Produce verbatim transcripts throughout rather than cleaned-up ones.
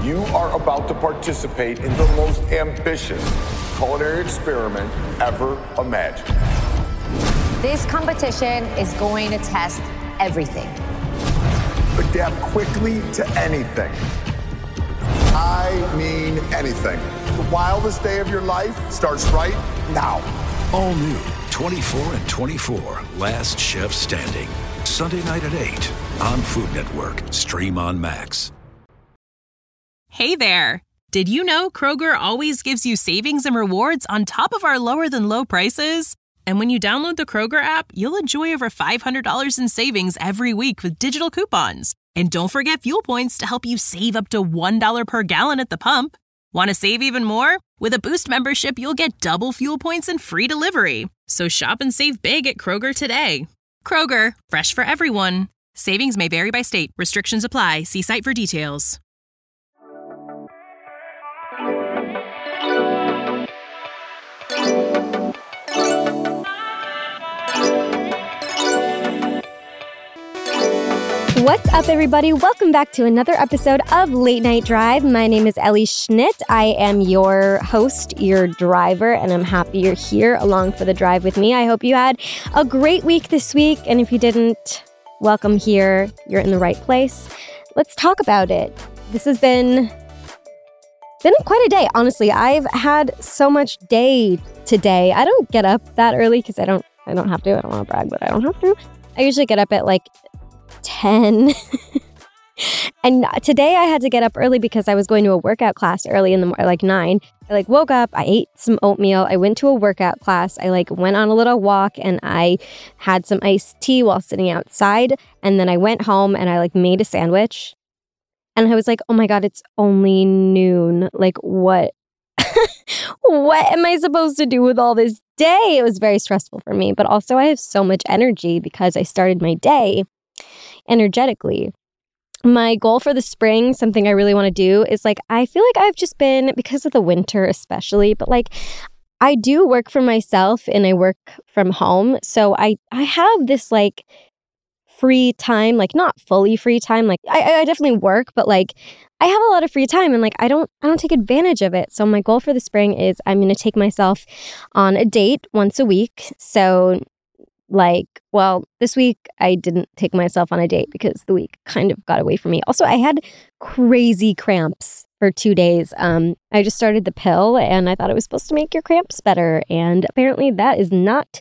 You are about to participate in the most ambitious culinary experiment ever imagined. This competition is going to test everything. Adapt quickly to anything. I mean anything. The wildest day of your life starts right now. All new twenty-four and twenty-four, Last Chef Standing. Sunday night at eight on Food Network. Stream on Max. Hey there. Did you know Kroger always gives you savings and rewards on top of our lower than low prices? And when you download the Kroger app, you'll enjoy over five hundred dollars in savings every week with digital coupons. And don't forget fuel points to help you save up to one dollar per gallon at the pump. Want to save even more? With a Boost membership, you'll get double fuel points and free delivery. So shop and save big at Kroger today. Kroger, fresh for everyone. Savings may vary by state. Restrictions apply. See site for details. What's up, everybody? Welcome back to another episode of Late Night Drive. My name is Ellie Schnitt. I am your host, your driver, and I'm happy you're here along for the drive with me. I hope you had a great week this week, and if you didn't, welcome here. You're in the right place. Let's talk about it. This has been been quite a day, honestly. I've had so much day today. I don't get up that early because I don't I don't have to. I don't want to brag, but I don't have to. I usually get up at like ten. And today I had to get up early because I was going to a workout class early in the morning, like nine. I like woke up, I ate some oatmeal, I went to a workout class, I like went on a little walk, and I had some iced tea while sitting outside. And then I went home and I like made a sandwich. And I was like, oh my God, it's only noon. Like, what? What am I supposed to do with all this day? It was very stressful for me. But also I have so much energy because I started my day energetically. My goal for the spring, something I really want to do, is like, I feel like I've just been, because of the winter especially, but like I do work for myself and I work from home. So I, I have this like free time, like not fully free time. Like I, I definitely work, but like I have a lot of free time and like I don't I don't take advantage of it. So my goal for the spring is I'm going to take myself on a date once a week. So like, well, this week I didn't take myself on a date because the week kind of got away from me. Also, I had crazy cramps for two days. Um, I just started the pill and I thought it was supposed to make your cramps better. And apparently that is not,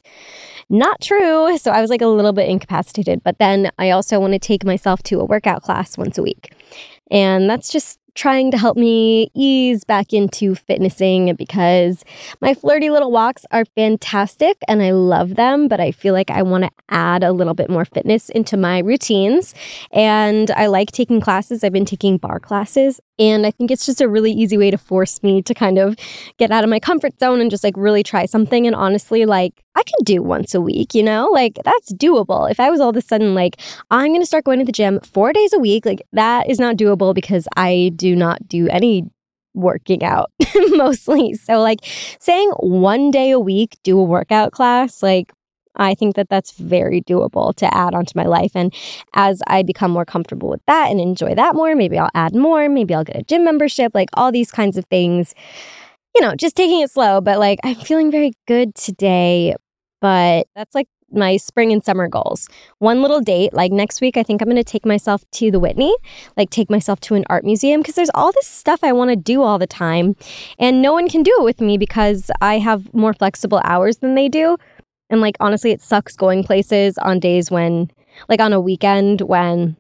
not true. So I was like a little bit incapacitated. But then I also want to take myself to a workout class once a week. And that's just trying to help me ease back into fitnessing because my flirty little walks are fantastic and I love them, but I feel like I want to add a little bit more fitness into my routines. And I like taking classes. I've been taking barre classes, and I think it's just a really easy way to force me to kind of get out of my comfort zone and just like really try something. And honestly, like I can do once a week, you know, like that's doable. If I was all of a sudden like, I'm going to start going to the gym four days a week, like that is not doable because I do not do any working out mostly. So like saying one day a week, do a workout class, like I think that that's very doable to add onto my life. And as I become more comfortable with that and enjoy that more, maybe I'll add more, maybe I'll get a gym membership, like all these kinds of things. You know, just taking it slow, but like I'm feeling very good today. But that's like my spring and summer goals. One little date, like next week, I think I'm going to take myself to the Whitney, like take myself to an art museum because there's all this stuff I want to do all the time. And no one can do it with me because I have more flexible hours than they do. And like, honestly, it sucks going places on days when, like on a weekend when,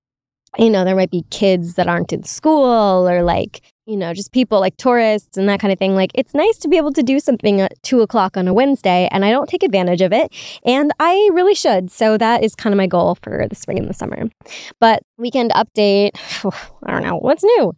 you know, there might be kids that aren't in school or like, you know, just people like tourists and that kind of thing. Like, it's nice to be able to do something at two o'clock on a Wednesday, and I don't take advantage of it, and I really should. So that is kind of my goal for the spring and the summer. But weekend update, I don't know, what's new?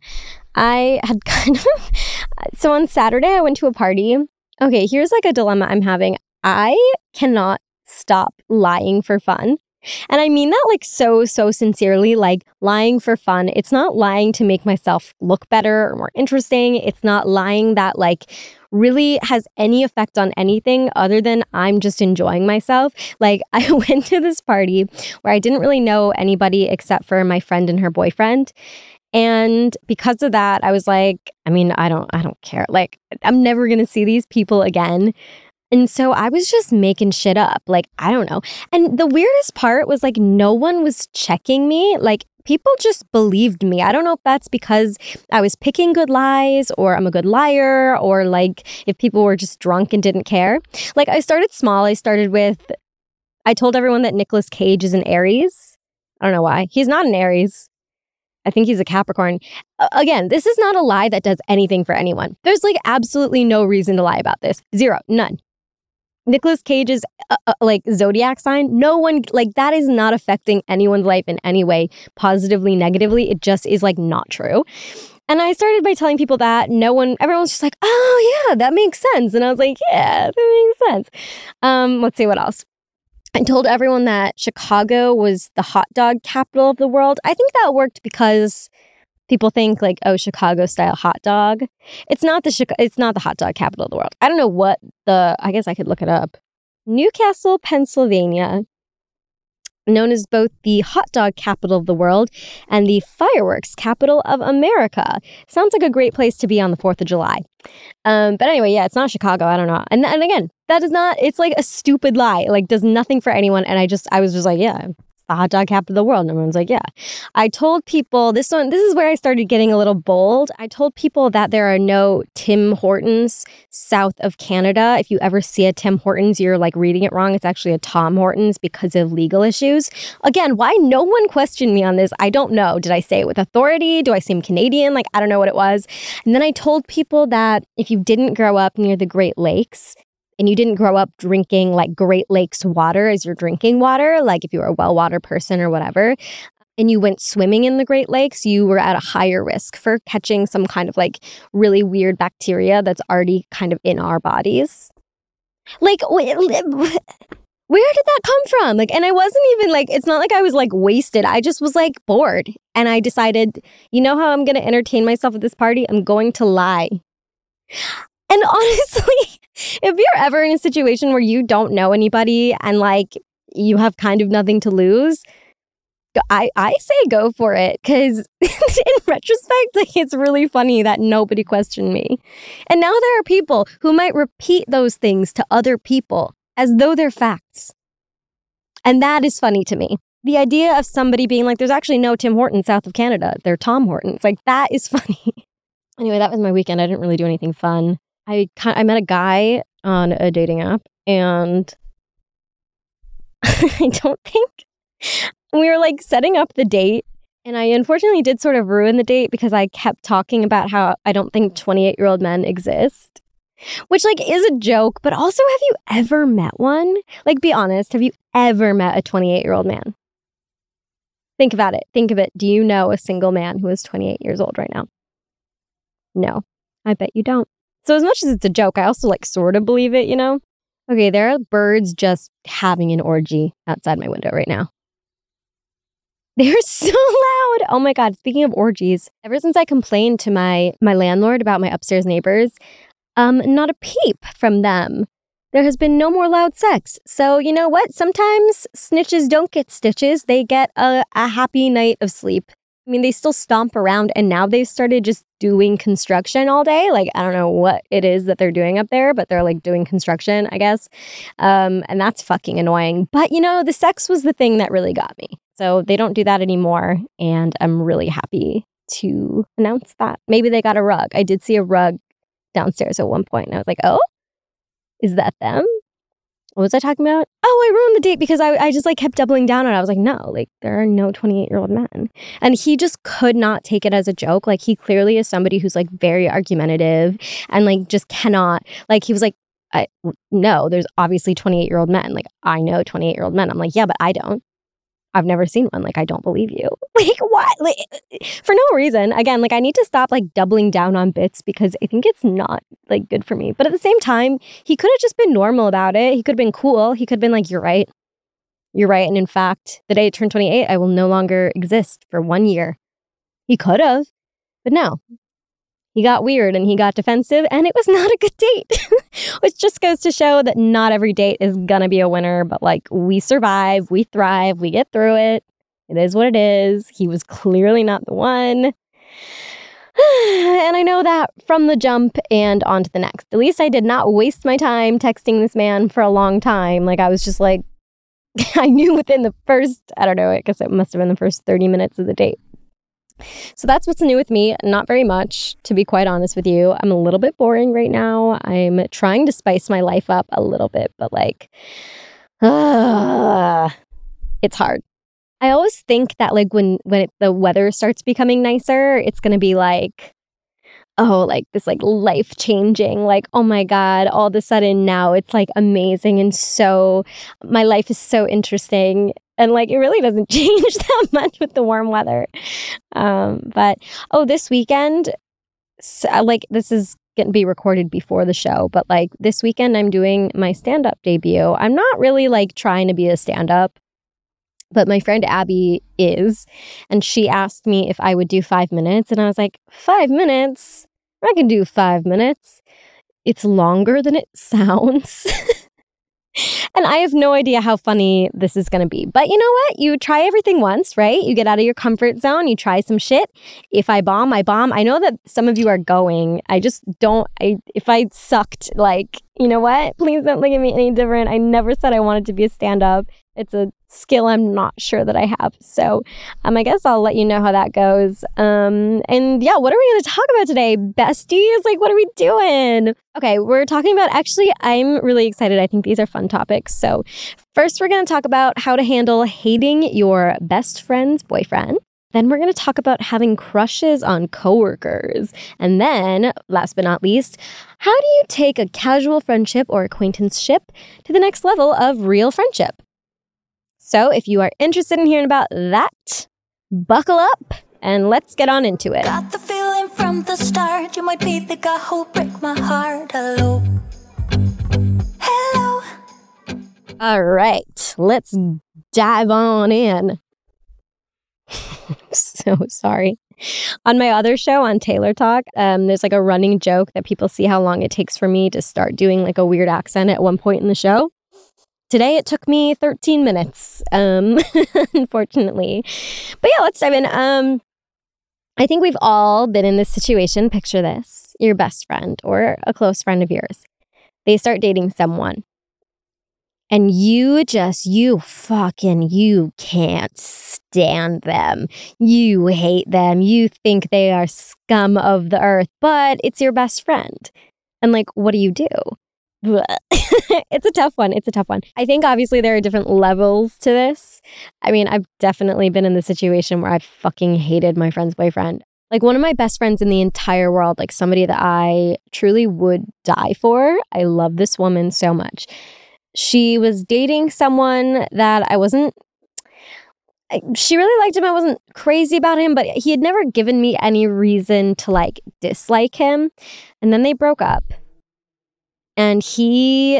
I had kind of, so on Saturday, I went to a party. Okay, here's like a dilemma I'm having. I cannot stop lying for fun. And I mean that like so, so sincerely, like lying for fun. It's not lying to make myself look better or more interesting. It's not lying that like really has any effect on anything other than I'm just enjoying myself. Like I went to this party where I didn't really know anybody except for my friend and her boyfriend. And because of that, I was like, I mean, I don't, I don't care. Like, I'm never going to see these people again. And so I was just making shit up. Like, I don't know. And the weirdest part was like, no one was checking me. Like, people just believed me. I don't know if that's because I was picking good lies or I'm a good liar or like if people were just drunk and didn't care. Like, I started small. I started with, I told everyone that Nicolas Cage is an Aries. I don't know why. He's not an Aries. I think he's a Capricorn. Uh, again, this is not a lie that does anything for anyone. There's like absolutely no reason to lie about this. Zero. None. Nicolas Cage's uh, uh, like zodiac sign, no one, like that is not affecting anyone's life in any way, positively, negatively. It just is like not true. And I started by telling people that no one, everyone's just like, oh yeah, that makes sense. And I was like, yeah, that makes sense. Um, let's see what else. I told everyone that Chicago was the hot dog capital of the world. I think that worked because people think like, oh, Chicago style hot dog. It's not the Chica- it's not the hot dog capital of the world. I don't know what the, I guess I could look it up. Newcastle, Pennsylvania, known as both the hot dog capital of the world and the fireworks capital of America. Sounds like a great place to be on the fourth of July. Um, but anyway, yeah, it's not Chicago. I don't know. And, and again, that is not, it's like a stupid lie. It like does nothing for anyone. And I just, I was just like, yeah, the hot dog capital of the world. And everyone's like, yeah. I told people, this one, this is where I started getting a little bold. I told people that there are no Tim Hortons south of Canada. If you ever see a Tim Hortons, you're like reading it wrong. It's actually a Tom Hortons because of legal issues. Again, why no one questioned me on this, I don't know. Did I say it with authority? Do I seem Canadian? Like, I don't know what it was. And then I told people that if you didn't grow up near the Great Lakes, and you didn't grow up drinking like Great Lakes water as your drinking water, like if you were a well-water person or whatever, and you went swimming in the Great Lakes, you were at a higher risk for catching some kind of like really weird bacteria that's already kind of in our bodies. Like, where did that come from? Like, and I wasn't even like, it's not like I was like wasted. I just was like bored. And I decided, you know how I'm going to entertain myself at this party? I'm going to lie. And honestly, if you're ever in a situation where you don't know anybody and like you have kind of nothing to lose, I, I say go for it. Because in retrospect, like, it's really funny that nobody questioned me. And now there are people who might repeat those things to other people as though they're facts. And that is funny to me. The idea of somebody being like, there's actually no Tim Hortons south of Canada. They're Tom Hortons. Like, that is funny. Anyway, that was my weekend. I didn't really do anything fun. I I met a guy on a dating app, and I don't think we were like setting up the date. And I unfortunately did sort of ruin the date because I kept talking about how I don't think twenty-eight-year-old men exist, which like is a joke. But also, have you ever met one? Like, be honest. Have you ever met a twenty-eight-year-old man? Think about it. Think of it. Do you know a single man who is twenty-eight years old right now? No, I bet you don't. So as much as it's a joke, I also like sort of believe it, you know? Okay, there are birds just having an orgy outside my window right now. They're so loud. Oh my God, speaking of orgies, ever since I complained to my my landlord about my upstairs neighbors, um, not a peep from them. There has been no more loud sex. So you know what? Sometimes snitches don't get stitches. They get a, a happy night of sleep. I mean, they still stomp around, and now they've started just doing construction all day. Like, I don't know what it is that they're doing up there, but they're like doing construction, I guess. Um, and that's fucking annoying. But, you know, the sex was the thing that really got me. So they don't do that anymore. And I'm really happy to announce that. Maybe they got a rug. I did see a rug downstairs at one point, and I was like, oh, is that them? What was I talking about? Oh, I ruined the date because I, I just like kept doubling down on it. I was like, no, like there are no twenty-eight-year-old men. And he just could not take it as a joke. Like he clearly is somebody who's like very argumentative and like just cannot, like he was like, I, no, there's obviously twenty-eight-year-old men. Like I know twenty-eight-year-old men. I'm like, yeah, but I don't. I've never seen one. Like, I don't believe you. Like, what? Like, for no reason. Again, like, I need to stop, like, doubling down on bits because I think it's not, like, good for me. But at the same time, he could have just been normal about it. He could have been cool. He could have been like, you're right. You're right. And in fact, the day I turn twenty-eight, I will no longer exist for one year. He could have. But no. He got weird and he got defensive and it was not a good date. Which just goes to show that not every date is gonna be a winner, but like we survive, we thrive, we get through it. It is what it is. He was clearly not the one. And I know that from the jump and on to the next. At least I did not waste my time texting this man for a long time. Like, I was just like, I knew within the first, I don't know, I guess it must have been the first thirty minutes of the date. So that's what's new with me. Not very much, to be quite honest with you. I'm a little bit boring right now. I'm trying to spice my life up a little bit, but like, uh, it's hard. I always think that like when, when it, the weather starts becoming nicer, it's going to be like, oh, like this like life changing, like, oh my God, all of a sudden now it's like amazing. And so my life is so interesting. And like, it really doesn't change that much with the warm weather. Um, but, oh, this weekend, so, like this is going to be recorded before the show, but like this weekend I'm doing my stand-up debut. I'm not really like trying to be a stand-up, but my friend Abby is, and she asked me if I would do five minutes. And I was like, five minutes? I can do five minutes. It's longer than it sounds. And I have no idea how funny this is going to be. But you know what? You try everything once, right? You get out of your comfort zone. You try some shit. If I bomb, I bomb. I know that some of you are going. I just don't. I If I sucked, like, you know what? Please don't look at me any different. I never said I wanted to be a stand-up. It's a skill I'm not sure that I have. So um, I guess I'll let you know how that goes. Um, and yeah, what are we going to talk about today? Besties? Like, what are we doing? Okay, we're talking about, actually, I'm really excited. I think these are fun topics. So first, we're going to talk about how to handle hating your best friend's boyfriend. Then we're going to talk about having crushes on coworkers. And then, last but not least, how do you take a casual friendship or acquaintanceship to the next level of real friendship? So if you are interested in hearing about that, buckle up and let's get on into it. Got the feeling from the start, you might be the guy who'll break my heart. Hello. Hello. All right, let's dive on in. So sorry. On my other show, on Taylor Talk, um, there's like a running joke that people see how long it takes for me to start doing like a weird accent at one point in the show. Today, it took me thirteen minutes, um, unfortunately. But yeah, let's dive in. Um, I think we've all been in this situation. Picture this. Your best friend or a close friend of yours. They start dating someone. And you just, you fucking, you can't stand them. You hate them. You think they are scum of the earth. But it's your best friend. And like, what do you do? It's a tough one. It's a tough one. I think obviously there are different levels to this. I mean, I've definitely been in the situation where I fucking hated my friend's boyfriend. Like one of my best friends in the entire world, like somebody that I truly would die for. I love this woman so much. She was dating someone that I wasn't, I, she really liked him. I wasn't crazy about him, but he had never given me any reason to like dislike him. And then they broke up. And he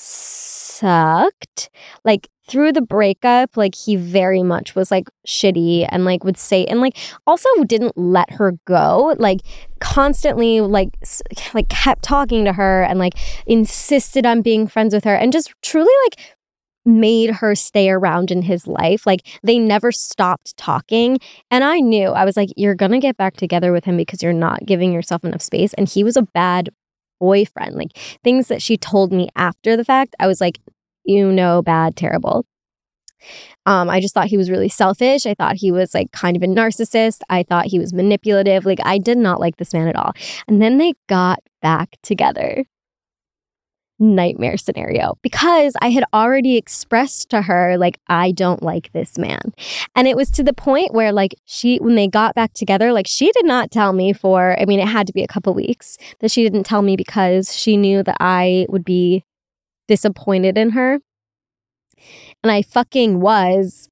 sucked. Like through the breakup, like he very much was like shitty and like would say, and like also didn't let her go. Like constantly like like kept talking to her and like insisted on being friends with her and just truly like made her stay around in his life. Like they never stopped talking. And I knew, I was like, you're gonna get back together with him because you're not giving yourself enough space. And he was a bad boyfriend. Like things that she told me after the fact, I was like, you know, bad, terrible. Um, I just thought he was really selfish. I thought he was like kind of a narcissist. I thought he was manipulative. Like I did not like this man at all. And then they got back together. Nightmare scenario, because I had already expressed to her like I don't like this man. And it was to the point where like she, when they got back together, like she did not tell me for, I mean it had to be a couple weeks that she didn't tell me because she knew that I would be disappointed in her. And I fucking was.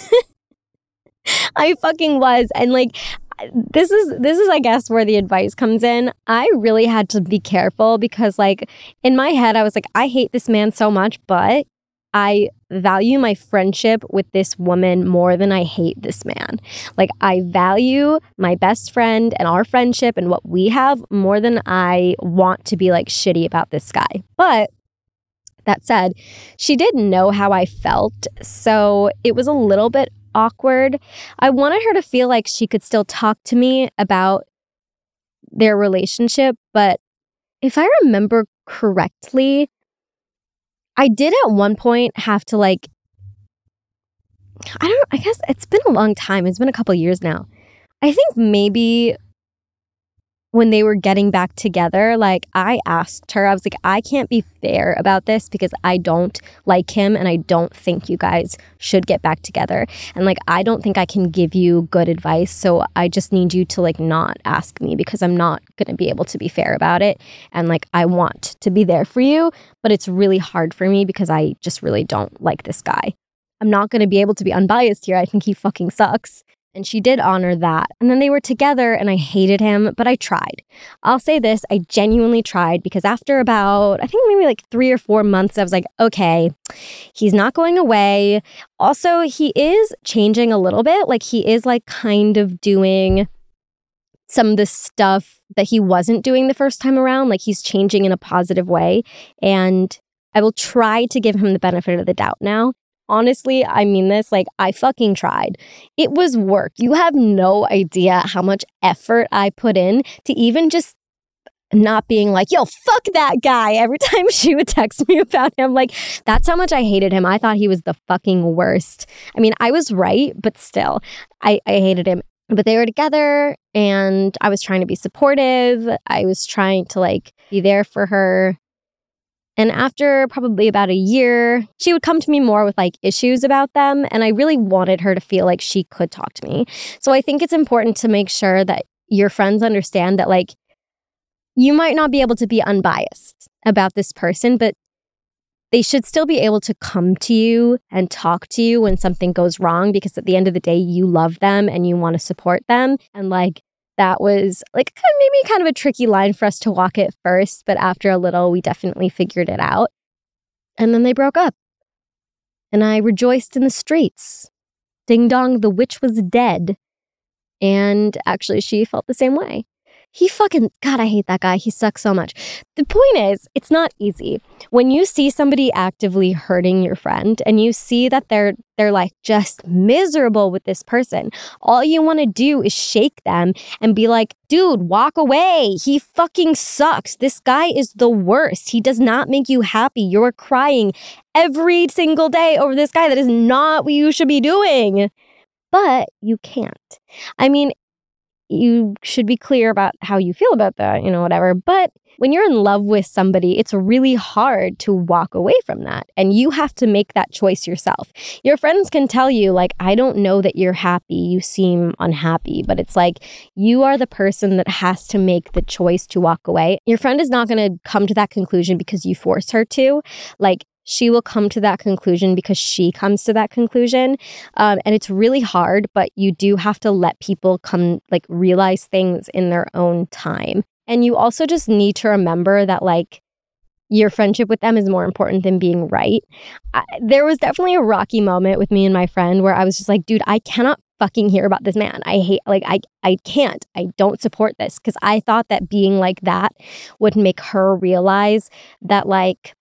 I fucking was. And like This is, this is, I guess, where the advice comes in. I really had to be careful because, like, in my head, I was like, I hate this man so much, but I value my friendship with this woman more than I hate this man. Like, I value my best friend and our friendship and what we have more than I want to be, like, shitty about this guy. But that said, she did know how I felt, so it was a little bit awkward. I wanted her to feel like she could still talk to me about their relationship, but if I remember correctly, I did at one point have to like, I don't, I guess it's been a long time. It's been a couple years now. I think maybe when they were getting back together, like I asked her, I was like, I can't be fair about this because I don't like him and I don't think you guys should get back together. And like, I don't think I can give you good advice. So I just need you to like not ask me because I'm not going to be able to be fair about it. And like, I want to be there for you, but it's really hard for me because I just really don't like this guy. I'm not going to be able to be unbiased here. I think he fucking sucks. And she did honor that. And then they were together and I hated him, but I tried. I'll say this, I genuinely tried because after about, I think maybe like three or four months, I was like, okay, he's not going away. Also, he is changing a little bit. Like he is like kind of doing some of the stuff that he wasn't doing the first time around. Like he's changing in a positive way. And I will try to give him the benefit of the doubt now. Honestly, I mean this, like I fucking tried. It was work. You have no idea how much effort I put in to even just not being like, yo, fuck that guy every time she would text me about him. Like, that's how much I hated him. I thought he was the fucking worst. I mean, I was right, but still, I, I hated him. But they were together and I was trying to be supportive. I was trying to like be there for her. And after probably about a year, she would come to me more with like issues about them. And I really wanted her to feel like she could talk to me. So I think it's important to make sure that your friends understand that like you might not be able to be unbiased about this person, but they should still be able to come to you and talk to you when something goes wrong, because at the end of the day, you love them and you want to support them. And like, that was like maybe kind of a tricky line for us to walk at first, but after a little, we definitely figured it out. And then they broke up. And I rejoiced in the streets. Ding dong, the witch was dead. And actually, she felt the same way. He fucking, God, I hate that guy. He sucks so much. The point is, it's not easy. When you see somebody actively hurting your friend and you see that they're they're like just miserable with this person, all you want to do is shake them and be like, dude, walk away. He fucking sucks. This guy is the worst. He does not make you happy. You're crying every single day over this guy. That is not what you should be doing. But you can't. I mean, you should be clear about how you feel about that, you know, whatever. But when you're in love with somebody, it's really hard to walk away from that. And you have to make that choice yourself. Your friends can tell you, like, I don't know that you're happy. You seem unhappy. But it's like, you are the person that has to make the choice to walk away. Your friend is not going to come to that conclusion because you force her to. Like, she will come to that conclusion because she comes to that conclusion. Um, and it's really hard, but you do have to let people come, like, realize things in their own time. And you also just need to remember that, like, your friendship with them is more important than being right. I, there was definitely a rocky moment with me and my friend where I was just like, dude, I cannot fucking hear about this man. I hate, like, I, I can't. I don't support this, because I thought that being like that would make her realize that, like,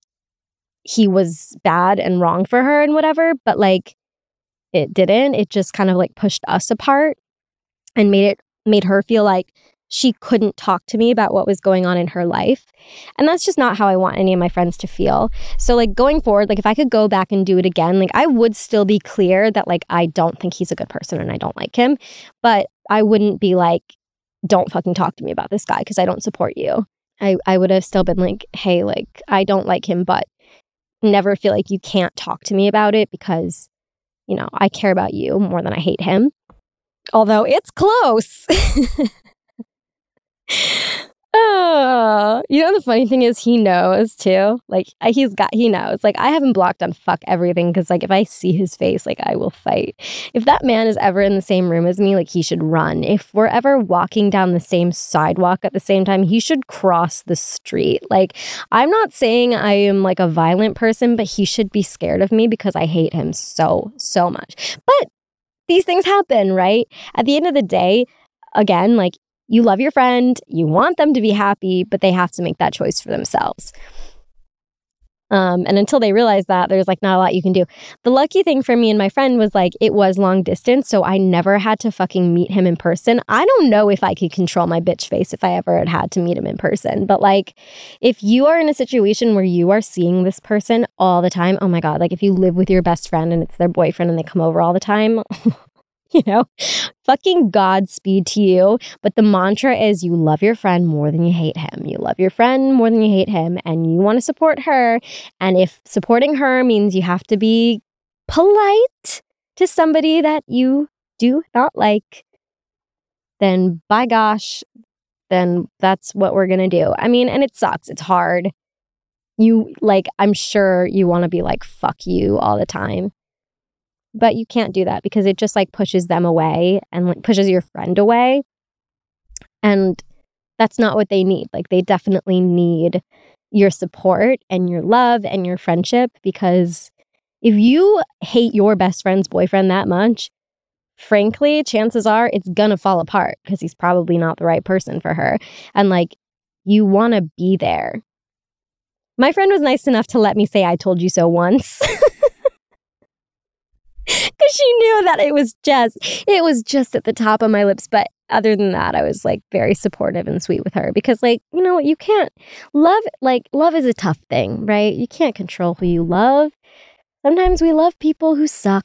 he was bad and wrong for her and whatever, but like it didn't. It just kind of like pushed us apart and made it made her feel like she couldn't talk to me about what was going on in her life. And that's just not how I want any of my friends to feel. So like going forward, like if I could go back and do it again, like I would still be clear that like I don't think he's a good person and I don't like him, but I wouldn't be like, don't fucking talk to me about this guy because I don't support you. I, I would have still been like, hey, like I don't like him, but never feel like you can't talk to me about it because, you know, I care about you more than I hate him. Although it's close. Oh, you know, the funny thing is he knows too. Like he's got, he knows. Like I haven't blocked on fuck everything because like if I see his face, like I will fight. If that man is ever in the same room as me, like he should run. If we're ever walking down the same sidewalk at the same time, he should cross the street. Like I'm not saying I am like a violent person, but he should be scared of me because I hate him so, so much. But these things happen, right? At the end of the day, again, like you love your friend, you want them to be happy, but they have to make that choice for themselves. Um, and until they realize that, there's like not a lot you can do. The lucky thing for me and my friend was like it was long distance, so I never had to fucking meet him in person. I don't know if I could control my bitch face if I ever had had to meet him in person. But like if you are in a situation where you are seeing this person all the time, oh my God, like if you live with your best friend and it's their boyfriend and they come over all the time, you know, fucking Godspeed to you. But the mantra is you love your friend more than you hate him. You love your friend more than you hate him, and you want to support her. And if supporting her means you have to be polite to somebody that you do not like, then by gosh, then that's what we're going to do. I mean, and it sucks. It's hard. You like, I'm sure you want to be like, fuck you all the time. But you can't do that because it just like pushes them away and like pushes your friend away. And that's not what they need. Like they definitely need your support and your love and your friendship, because if you hate your best friend's boyfriend that much, frankly, chances are it's gonna fall apart because he's probably not the right person for her. And like you want to be there. My friend was nice enough to let me say I told you so once. Because she knew that it was just, it was just at the top of my lips. But other than that, I was like very supportive and sweet with her because like, you know what, you can't love, like love is a tough thing, right? You can't control who you love. Sometimes we love people who suck.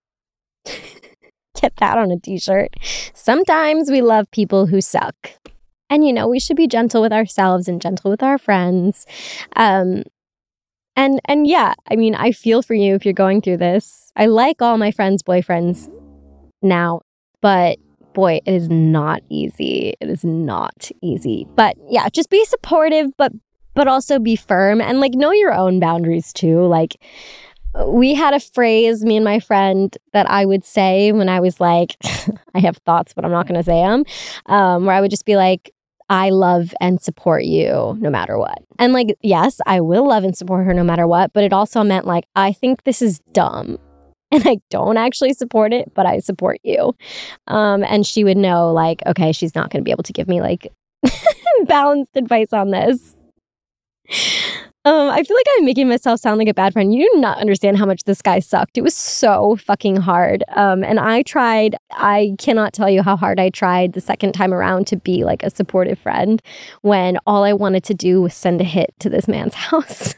Get that on a t-shirt. Sometimes we love people who suck. And, you know, we should be gentle with ourselves and gentle with our friends. Um, And and yeah, I mean, I feel for you if you're going through this. I like all my friends' boyfriends now, but boy, it is not easy. It is not easy. But yeah, just be supportive, but but also be firm and like know your own boundaries too. Like we had a phrase, me and my friend, that I would say when I was like, I have thoughts, but I'm not going to say them, um, where I would just be like, I love and support you no matter what. And like, yes, I will love and support her no matter what, but it also meant like, I think this is dumb and I don't actually support it, but I support you. Um, and she would know like, okay, she's not going to be able to give me like balanced advice on this. Um, I feel like I'm making myself sound like a bad friend. You do not understand how much this guy sucked. It was so fucking hard. Um, and I tried, I cannot tell you how hard I tried the second time around to be like a supportive friend when all I wanted to do was send a hit to this man's house.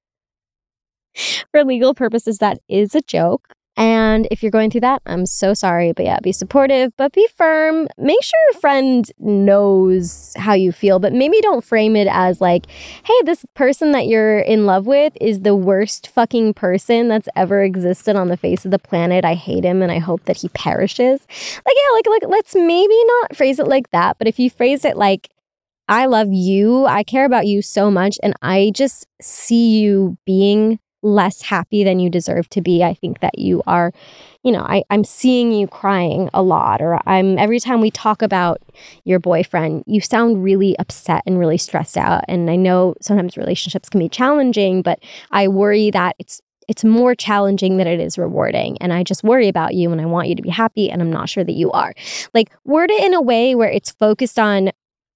For legal purposes, that is a joke. And if you're going through that, I'm so sorry. But yeah, be supportive, but be firm. Make sure your friend knows how you feel, but maybe don't frame it as like, hey, this person that you're in love with is the worst fucking person that's ever existed on the face of the planet. I hate him and I hope that he perishes. Like, yeah, like, like let's maybe not phrase it like that. But if you phrase it like, I love you, I care about you so much, and I just see you being less happy than you deserve to be. I think that you are, you know, I, I'm seeing you crying a lot, or I'm every time we talk about your boyfriend, you sound really upset and really stressed out. And I know sometimes relationships can be challenging, but I worry that it's it's more challenging than it is rewarding. And I just worry about you and I want you to be happy, and I'm not sure that you are. Like, word it in a way where it's focused on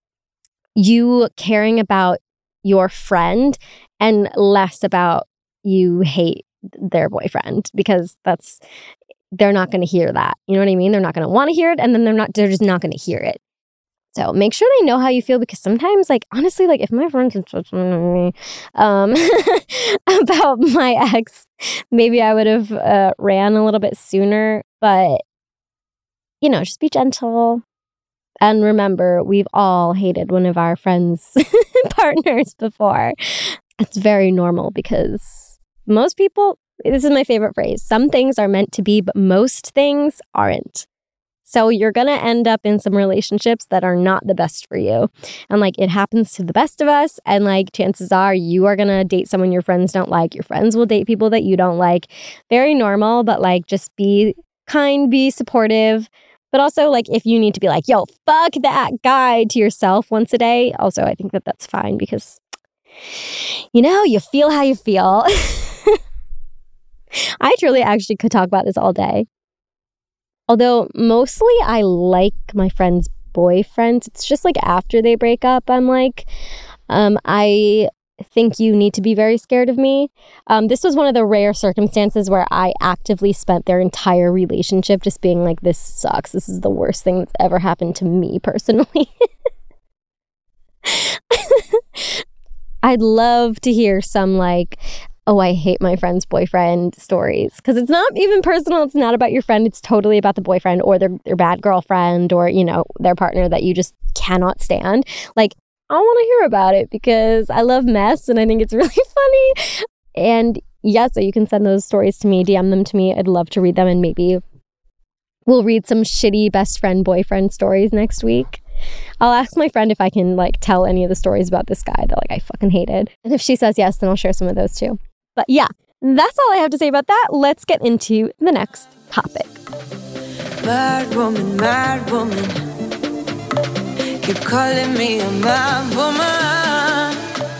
you caring about your friend and less about you hate their boyfriend, because that's, they're not going to hear that. You know what I mean? They're not going to want to hear it, and then they're not, they're just not going to hear it. So make sure they know how you feel, because sometimes, like, honestly, like if my friend had said something to me um, about my ex, maybe I would have uh, ran a little bit sooner. But, you know, just be gentle. And remember, we've all hated one of our friends' partners before. It's very normal, because most people, this is my favorite phrase, some things are meant to be, but most things aren't. So you're going to end up in some relationships that are not the best for you. And like, it happens to the best of us. And like, chances are you are going to date someone your friends don't like. Your friends will date people that you don't like. Very normal, but like, just be kind, be supportive. But also, like, if you need to be like, yo, fuck that guy to yourself once a day, also, I think that that's fine, because, you know, you feel how you feel. I truly actually could talk about this all day. Although mostly I like my friends' boyfriends. It's just like after they break up, I'm like, um, I think you need to be very scared of me. Um, this was one of the rare circumstances where I actively spent their entire relationship just being like, this sucks. This is the worst thing that's ever happened to me personally. I'd love to hear some like, oh, I hate my friend's boyfriend stories. Because it's not even personal. It's not about your friend. It's totally about the boyfriend or their, their bad girlfriend or, you know, their partner that you just cannot stand. Like, I want to hear about it because I love mess and I think it's really funny. And yeah, so you can send those stories to me, D M them to me. I'd love to read them, and maybe we'll read some shitty best friend boyfriend stories next week. I'll ask my friend if I can like tell any of the stories about this guy that like I fucking hated. And if she says yes, then I'll share some of those too. But yeah, that's all I have to say about that. Let's get into the next topic. Mad woman, mad woman. Keep calling me a mad woman.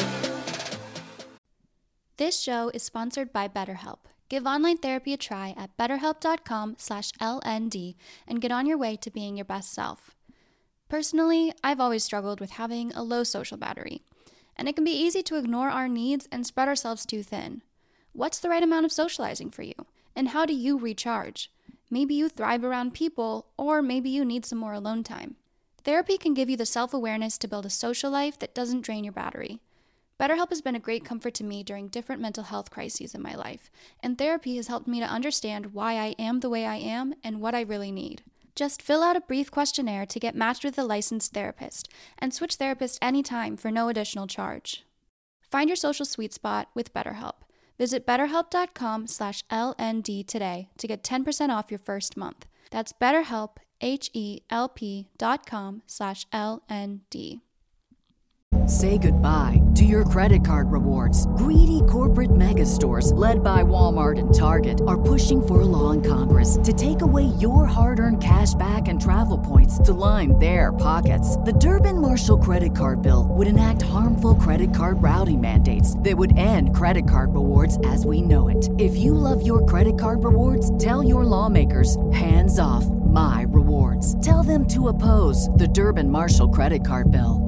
This show is sponsored by BetterHelp. Give online therapy a try at betterhelp.com slash LND and get on your way to being your best self. Personally, I've always struggled with having a low social battery, and it can be easy to ignore our needs and spread ourselves too thin. What's the right amount of socializing for you? And how do you recharge? Maybe you thrive around people, or maybe you need some more alone time. Therapy can give you the self-awareness to build a social life that doesn't drain your battery. BetterHelp has been a great comfort to me during different mental health crises in my life, and therapy has helped me to understand why I am the way I am and what I really need. Just fill out a brief questionnaire to get matched with a licensed therapist, and switch therapists anytime for no additional charge. Find your social sweet spot with BetterHelp. Visit betterhelp.com slash LND today to get ten percent off your first month. That's BetterHelp, H-E-L-P dot com slash L-N-D. Say goodbye to your credit card rewards. Greedy corporate mega stores, led by Walmart and Target, are pushing for a law in Congress to take away your hard-earned cash back and travel points to line their pockets. The Durbin-Marshall credit card bill would enact harmful credit card routing mandates that would end credit card rewards as we know it. If you love your credit card rewards, tell your lawmakers, hands off my rewards. Tell them to oppose the Durbin-Marshall credit card bill.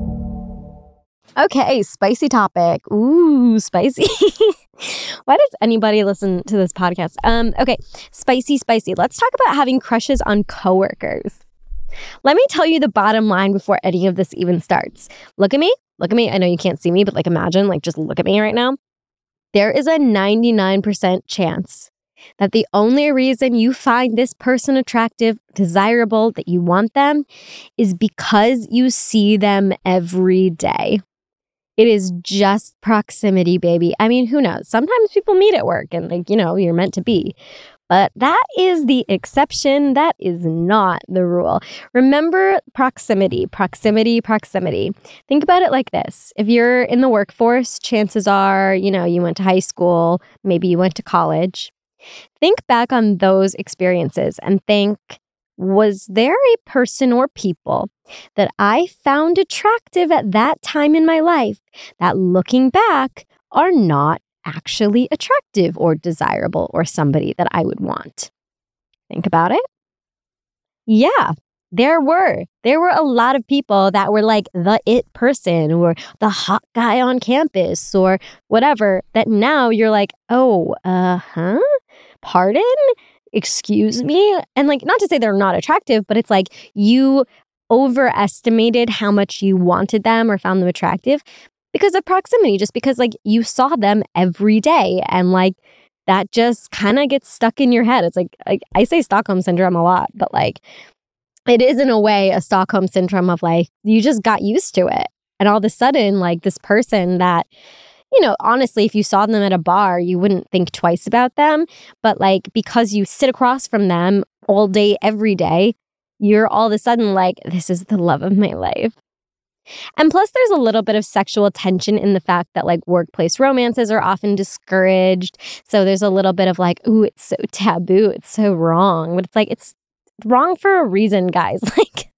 Okay, spicy topic. Ooh, spicy. Why does anybody listen to this podcast? Um, okay, spicy, spicy. Let's talk about having crushes on coworkers. Let me tell you the bottom line before any of this even starts. Look at me. Look at me. I know you can't see me, but like imagine, like just look at me right now. There is a ninety-nine percent chance that the only reason you find this person attractive, desirable, that you want them is because you see them every day. It is just proximity, baby. I mean, who knows? Sometimes people meet at work and, like, you know, you're meant to be. But that is the exception. That is not the rule. Remember proximity, proximity, proximity. Think about it like this. If you're in the workforce, chances are, you know, you went to high school, maybe you went to college. Think back on those experiences and think, was there a person or people that I found attractive at that time in my life that looking back are not actually attractive or desirable or somebody that I would want? Think about it. Yeah, there were. There were a lot of people that were like the it person or the hot guy on campus or whatever that now you're like, oh, uh-huh, pardon? Excuse me? And like, not to say they're not attractive, but it's like you overestimated how much you wanted them or found them attractive because of proximity, just because like you saw them every day and like that just kind of gets stuck in your head. It's like, like I say Stockholm syndrome a lot, but like it is in a way a Stockholm syndrome of like you just got used to it. And all of a sudden, like this person that, you know, honestly, if you saw them at a bar, you wouldn't think twice about them. But like, because you sit across from them all day, every day, you're all of a sudden like, this is the love of my life. And plus, there's a little bit of sexual tension in the fact that like workplace romances are often discouraged. So there's a little bit of like, ooh, it's so taboo. It's so wrong. But it's like, it's wrong for a reason, guys. Like,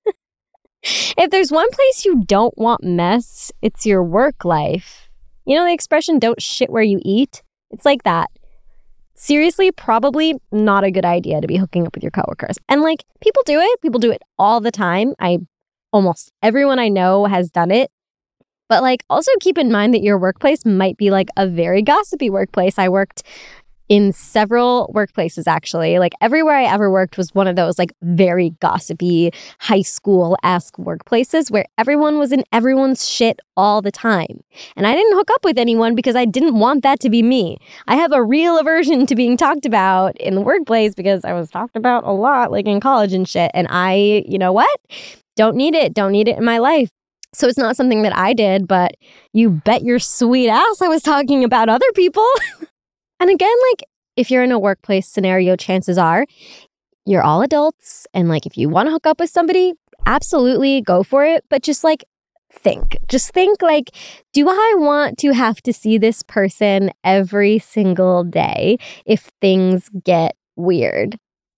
if there's one place you don't want mess, it's your work life. You know the expression, don't shit where you eat? It's like that. Seriously, probably not a good idea to be hooking up with your coworkers. And like, people do it. People do it all the time. I almost everyone I know has done it. But like also keep in mind that your workplace might be like a very gossipy workplace. I worked in several workplaces, actually. Like everywhere I ever worked was one of those like very gossipy high school-esque workplaces where everyone was in everyone's shit all the time. And I didn't hook up with anyone because I didn't want that to be me. I have a real aversion to being talked about in the workplace because I was talked about a lot like in college and shit. And I, you know what? Don't need it. Don't need it in my life. So it's not something that I did, but you bet your sweet ass I was talking about other people. And again, like, if you're in a workplace scenario, chances are you're all adults. And like, if you want to hook up with somebody, absolutely go for it. But just like, think. Just think like, do I want to have to see this person every single day if things get weird?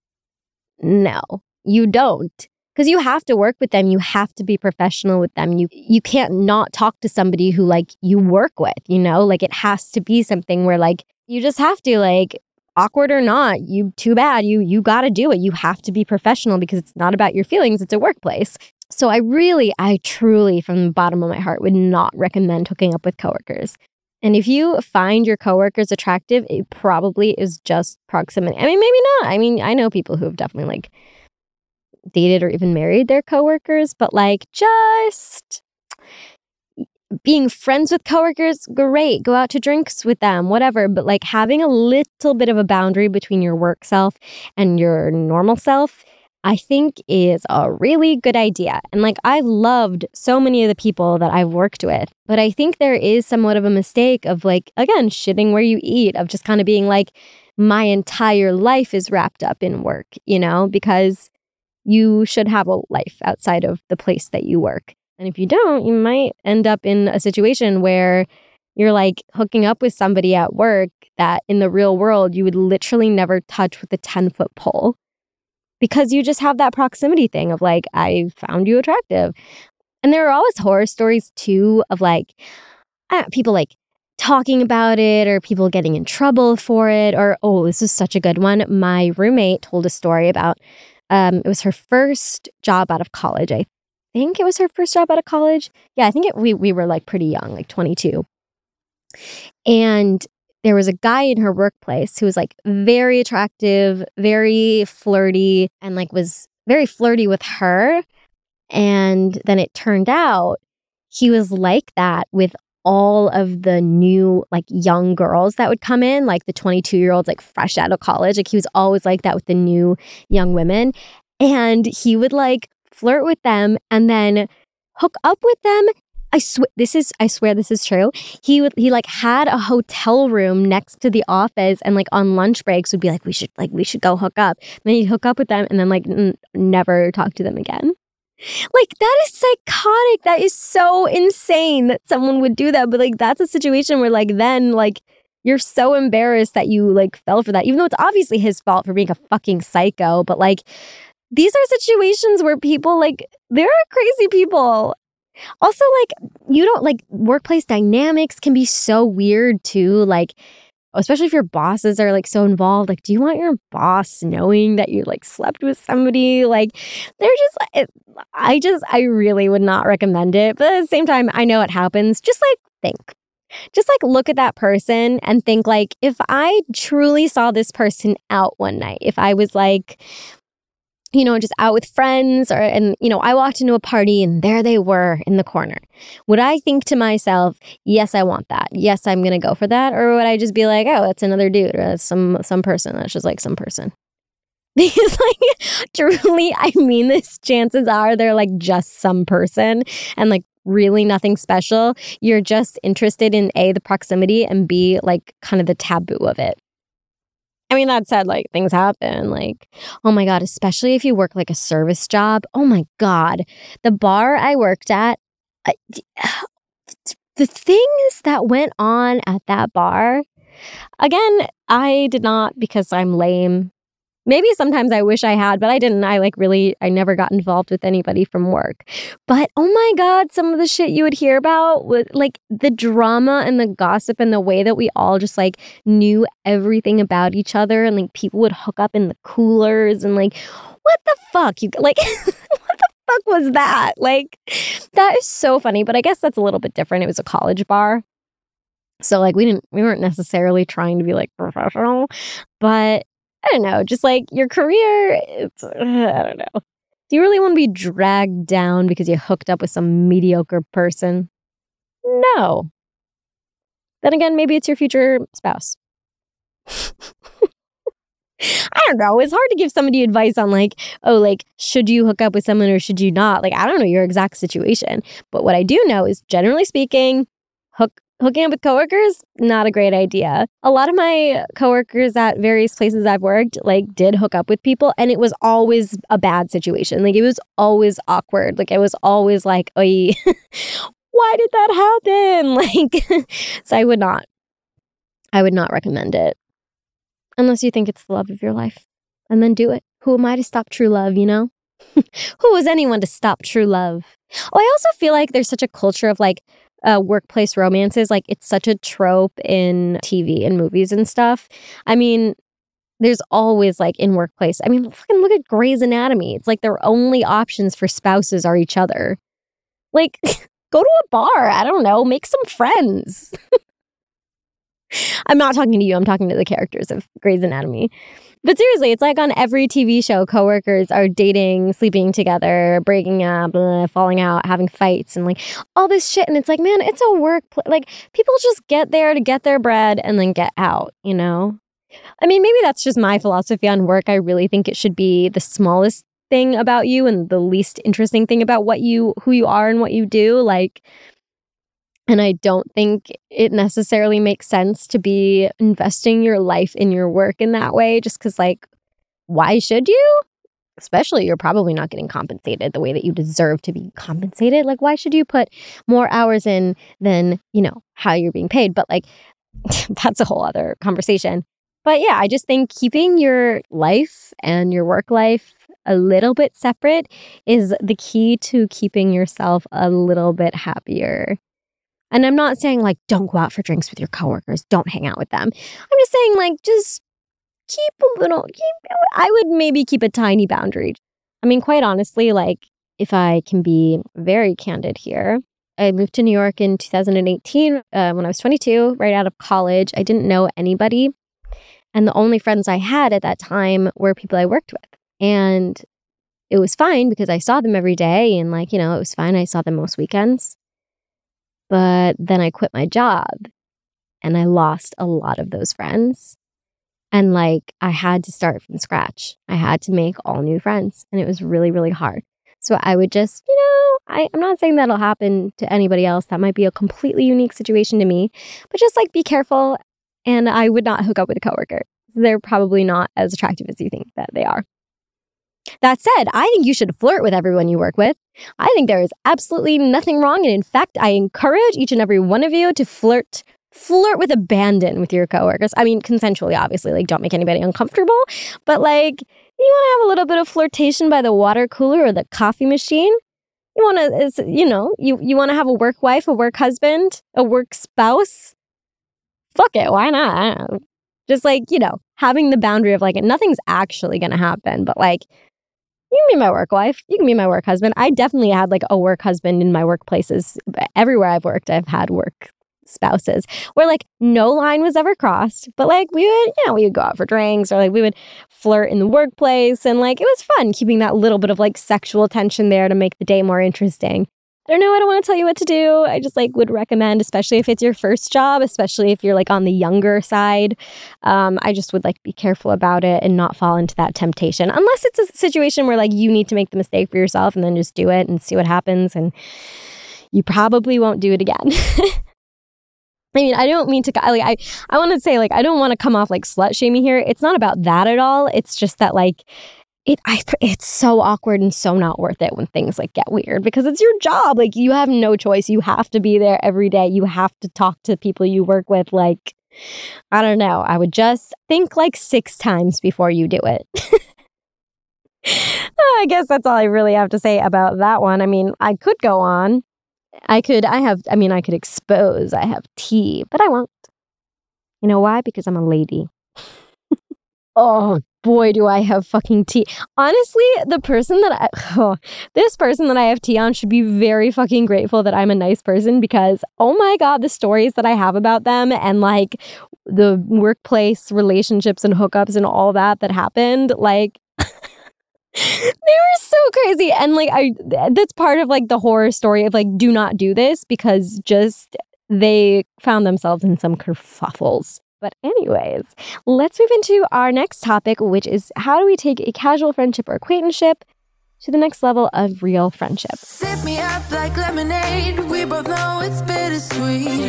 No, you don't. Because you have to work with them. You have to be professional with them. You you can't not talk to somebody who like you work with, you know? Like it has to be something where like you just have to like awkward or not, you too bad. You you got to do it. You have to be professional because it's not about your feelings. It's a workplace. So I really, I truly from the bottom of my heart would not recommend hooking up with coworkers. And if you find your coworkers attractive, it probably is just proximity. I mean, maybe not. I mean, I know people who have definitely like dated or even married their coworkers, but like just being friends with coworkers, great. Go out to drinks with them, whatever. But like having a little bit of a boundary between your work self and your normal self, I think is a really good idea. And like I've loved so many of the people that I've worked with, but I think there is somewhat of a mistake of like, again, shitting where you eat, of just kind of being like, my entire life is wrapped up in work, you know, because you should have a life outside of the place that you work. And if you don't, you might end up in a situation where you're like hooking up with somebody at work that in the real world you would literally never touch with a ten-foot pole because you just have that proximity thing of like, I found you attractive. And there are always horror stories too of like uh, people like talking about it or people getting in trouble for it. Or, oh, this is such a good one. My roommate told a story about Um, it was her first job out of college. I think it was her first job out of college. Yeah, I think it, we we were like pretty young, like twenty-two. And there was a guy in her workplace who was like very attractive, very flirty, and like was very flirty with her. And then it turned out he was like that with all of the new like young girls that would come in, like the twenty-two year olds, like fresh out of college. Like he was always like that with the new young women. And he would like flirt with them and then hook up with them. I swear this is, I swear this is true. He would, he like had a hotel room next to the office and like on lunch breaks would be like, we should like, we should go hook up. And then he'd hook up with them and then like n- never talk to them again. Like, that is psychotic. That is so insane that someone would do that. But like, that's a situation where like, then like, you're so embarrassed that you like fell for that, even though it's obviously his fault for being a fucking psycho. But like, these are situations where people like, there are crazy people. Also, like, you don't like workplace dynamics can be so weird too. Like, especially if your bosses are like so involved, like, do you want your boss knowing that you like slept with somebody? Like, they're just, it, I just, I really would not recommend it. But at the same time, I know it happens. Just like think, just like look at that person and think like, if I truly saw this person out one night, if I was like, you know, just out with friends or, and, you know, I walked into a party and there they were in the corner. Would I think to myself, yes, I want that. Yes, I'm going to go for that. Or would I just be like, oh, that's another dude or that's some, some person. That's just like some person. Because like, truly, I mean this, chances are they're like just some person and like really nothing special. You're just interested in A, the proximity and B, like kind of the taboo of it. I mean, that said, like, things happen. Like, oh my God, especially if you work like a service job. Oh my God. The bar I worked at, uh, the things that went on at that bar, again, I did not because I'm lame. Maybe sometimes I wish I had, but I didn't. I like really, I never got involved with anybody from work. But oh my God, some of the shit you would hear about with like the drama and the gossip and the way that we all just like knew everything about each other and like people would hook up in the coolers and like, what the fuck? You like, what the fuck was that? Like, that is so funny. But I guess that's a little bit different. It was a college bar. So like we didn't, we weren't necessarily trying to be like professional, but I don't know, just like your career, it's, uh, I don't know. Do you really want to be dragged down because you hooked up with some mediocre person? No. Then again, maybe it's your future spouse. I don't know. It's hard to give somebody advice on like, oh, like, should you hook up with someone or should you not? Like, I don't know your exact situation. But what I do know is, generally speaking, hook hooking up with coworkers, not a great idea. A lot of my coworkers at various places I've worked, like, did hook up with people, and it was always a bad situation. Like, it was always awkward. Like, it was always like, oy, why did that happen? Like, so I would not. I would not recommend it. Unless you think it's the love of your life. And then do it. Who am I to stop true love, you know? Who is anyone to stop true love? Oh, I also feel like there's such a culture of like uh, workplace romances. Like it's such a trope in T V and movies and stuff. I mean, there's always like in workplace. I mean, fucking look at Grey's Anatomy. It's like their only options for spouses are each other. Like, go to a bar. I don't know. Make some friends. I'm not talking to you. I'm talking to the characters of Grey's Anatomy. But seriously, it's like on every T V show, coworkers are dating, sleeping together, breaking up, blah, falling out, having fights, and like all this shit. And it's like, man, it's a work. Pl- like people just get there to get their bread and then get out, you know? I mean, maybe that's just my philosophy on work. I really think it should be the smallest thing about you and the least interesting thing about what you, who you are and what you do. Like, and I don't think it necessarily makes sense to be investing your life in your work in that way, just because, like, why should you? Especially, you're probably not getting compensated the way that you deserve to be compensated. Like, why should you put more hours in than, you know, how you're being paid? But, like, that's a whole other conversation. But yeah, I just think keeping your life and your work life a little bit separate is the key to keeping yourself a little bit happier. And I'm not saying, like, don't go out for drinks with your coworkers. Don't hang out with them. I'm just saying, like, just keep a little, keep, I would maybe keep a tiny boundary. I mean, quite honestly, like, if I can be very candid here, I moved to New York in two thousand eighteen uh, when I was twenty-two, right out of college. I didn't know anybody. And the only friends I had at that time were people I worked with. And it was fine because I saw them every day. And, like, you know, it was fine. I saw them most weekends. But then I quit my job and I lost a lot of those friends. And like, I had to start from scratch. I had to make all new friends. And it was really, really hard. So I would just, you know, I, I'm not saying that'll happen to anybody else. That might be a completely unique situation to me. But just like be careful. And I would not hook up with a coworker. They're probably not as attractive as you think that they are. That said, I think you should flirt with everyone you work with. I think there is absolutely nothing wrong. And in fact, I encourage each and every one of you to flirt, flirt with abandon with your coworkers. I mean, consensually, obviously, like don't make anybody uncomfortable. But like, you want to have a little bit of flirtation by the water cooler or the coffee machine. You want to, you know, you, you want to have a work wife, a work husband, a work spouse. Fuck it. Why not? Just like, you know, having the boundary of like, nothing's actually going to happen, but like, you can be my work wife. You can be my work husband. I definitely had like a work husband in my workplaces. Everywhere I've worked, I've had work spouses where like no line was ever crossed. But like we would, you know, we would go out for drinks or like we would flirt in the workplace. And like it was fun keeping that little bit of like sexual tension there to make the day more interesting. I don't know. I don't want to tell you what to do. I just like would recommend, especially if it's your first job, especially if you're like on the younger side. Um, I just would like be careful about it and not fall into that temptation unless it's a situation where like you need to make the mistake for yourself and then just do it and see what happens. And you probably won't do it again. I mean, I don't mean to, like, I, I want to say like, I don't want to come off like slut shaming here. It's not about that at all. It's just that like, It I, it's so awkward and so not worth it when things like get weird because it's your job. Like you have no choice. You have to be there every day. You have to talk to people you work with. Like, I don't know. I would just think like six times before you do it. I guess that's all I really have to say about that one. I mean, I could go on. I could, I have, I mean, I could expose. I have tea, but I won't. You know why? Because I'm a lady. Oh, boy, do I have fucking tea. Honestly, the person that I, oh, this person that I have tea on should be very fucking grateful that I'm a nice person because, oh my God, the stories that I have about them and like the workplace relationships and hookups and all that that happened, like, they were so crazy. And like, I, that's part of like the horror story of like, do not do this because just they found themselves in some kerfuffles. But anyways, let's move into our next topic, which is how do we take a casual friendship or acquaintanceship to the next level of real friendship? Sip me up like lemonade. We both know it's bittersweet.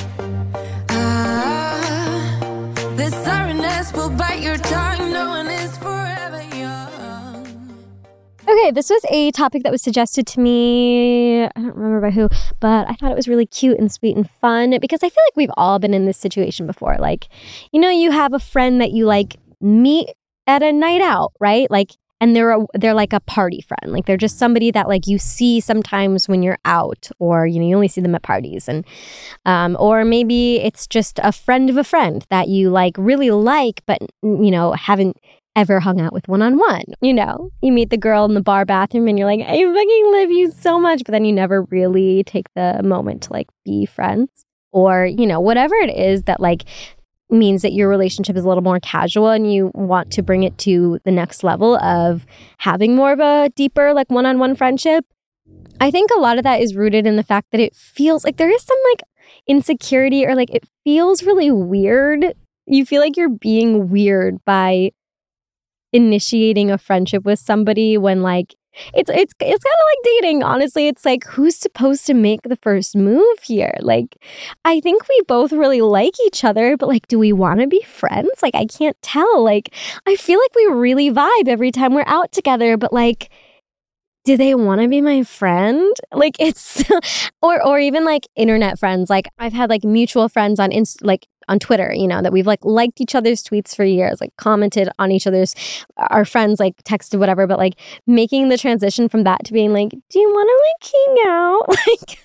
Ah, this sorrowness will bite your tongue. No one is forever young. Okay, this was a topic that was suggested to me, I don't remember by who, but I thought it was really cute and sweet and fun because I feel like we've all been in this situation before. Like, you know, you have a friend that you like meet at a night out, right? Like, and they're a, they're like a party friend. Like they're just somebody that like you see sometimes when you're out or, you know, you only see them at parties. And, um, or maybe it's just a friend of a friend that you like really like, but, you know, haven't ever hung out with one-on-one. You know, you meet the girl in the bar bathroom and you're like, I fucking love you so much, but then you never really take the moment to like be friends or, you know, whatever it is that like means that your relationship is a little more casual and you want to bring it to the next level of having more of a deeper like one-on-one friendship. I think a lot of that is rooted in the fact that it feels like there is some like insecurity or like it feels really weird. You feel like you're being weird by initiating a friendship with somebody when like it's it's it's kind of like dating. Honestly, it's like who's supposed to make the first move here? Like I think we both really like each other, but like do we want to be friends? Like I can't tell. Like I feel like we really vibe every time we're out together, but like do they want to be my friend? Like it's or or even like internet friends. Like I've had like mutual friends on Inst- like on Twitter, you know, that we've like liked each other's tweets for years, like commented on each other's, our friends like texted whatever, but like making the transition from that to being like, do you want to like hang out? Like,